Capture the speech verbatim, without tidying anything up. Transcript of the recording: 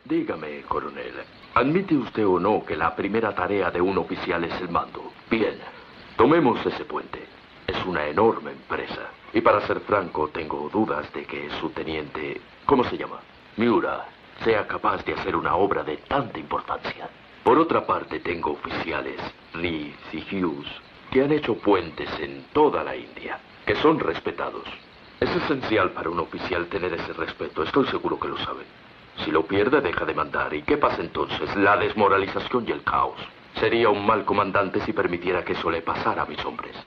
Dígame, coronel, ¿admite usted o no que la primera tarea de un oficial es el mando? Bien, tomemos ese puente. Es una enorme empresa. Y para ser franco, tengo dudas de que su teniente, ¿cómo se llama? Miura, sea capaz de hacer una obra de tanta importancia. Por otra parte, tengo oficiales, Reeves y Hughes, que han hecho puentes en toda la India, que son respetados. Es esencial para un oficial tener ese respeto, estoy seguro que lo saben. Si lo pierde, deja de mandar. ¿Y qué pasa entonces? La desmoralización y el caos. Sería un mal comandante si permitiera que eso le pasara a mis hombres.